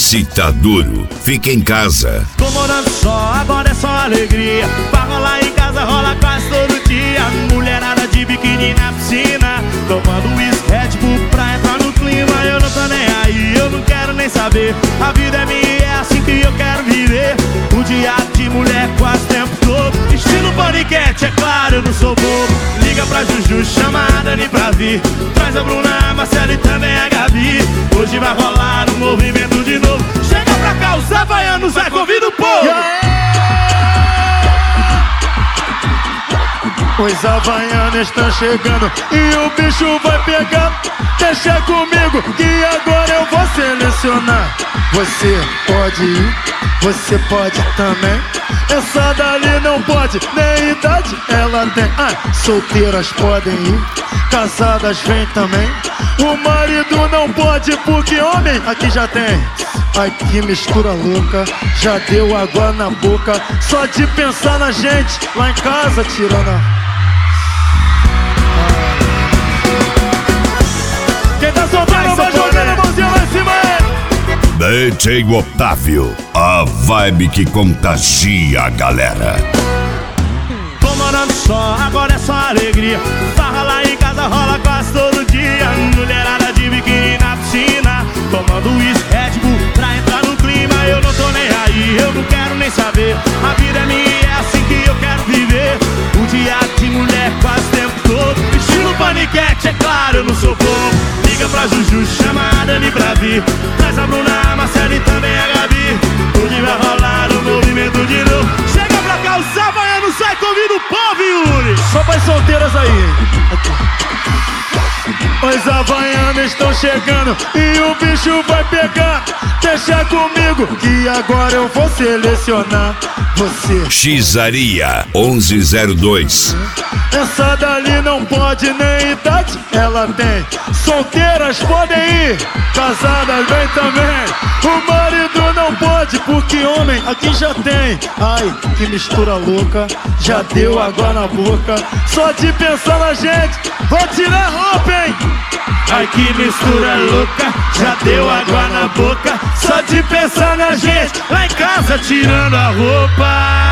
Se tá duro, fica em casa. Tô morando só, agora é só alegria. Pra rolar em casa, rola quase todo dia. Mulherada de biquíni na piscina, tomando uísque, Red Bull pra entrar no clima. Eu não tô nem aí, eu não quero nem saber. A vida é minha e é assim que eu quero viver. O dia de mulher quase o tempo todo. Estilo paniquete, é claro, eu não sou bobo. Liga pra Juju, chama a Dani pra vir. Traz a Bruna, a Marcela e também a Gabi. Hoje vai rolar um movimento de novo. Chega pra cá, os havaianos, vai, convida o povo. Os havaianos estão chegando e o bicho vai pegar. Deixa comigo que agora eu vou selecionar. Você pode ir, você pode também. Essa dali não pode, nem idade ela tem. Solteiras podem ir, casadas vem também. O marido não pode porque homem aqui já tem. Ai que mistura louca, já deu água na boca. Só de pensar na gente lá em casa tirando a... Quem tá soltando vai jogando a mãozinha lá em cima aí. DJ Otávio, a vibe que contagia a galera. Tô morando só, agora é só alegria. Farra lá em casa, rola quase todo dia. Mulherada de biquíni na piscina, tomando uísque, Red Bull pra entrar no clima. Eu não tô nem aí, eu não quero nem saber. A vida é minha e é assim que eu quero viver. O dia de mulher quase o tempo todo. Estilo paniquete, é claro, eu não sou bobo. Liga pra Juju, chama a Dani pra vir. Traz a Bruna, a Marcela e também a Gabi. Hoje vai rolar um movimento de novo. Chega pra cá, os havaianos, sai, convida o povo, Yuri. Só pras solteiras aí. Os havaianos estão chegando e o bicho vai pegar. Deixa comigo que agora eu vou selecionar você. Xizaria 1102. Essa dali não pode, nem idade ela tem. Solteiras podem ir, casadas vem também. O marido não pode porque homem aqui já tem. Ai, que mistura louca, já deu água na boca. Só de pensar na gente, vou tirar a roupa, hein. Ai que mistura louca, já deu água na boca. Só de pensar na gente, lá em casa tirando a roupa.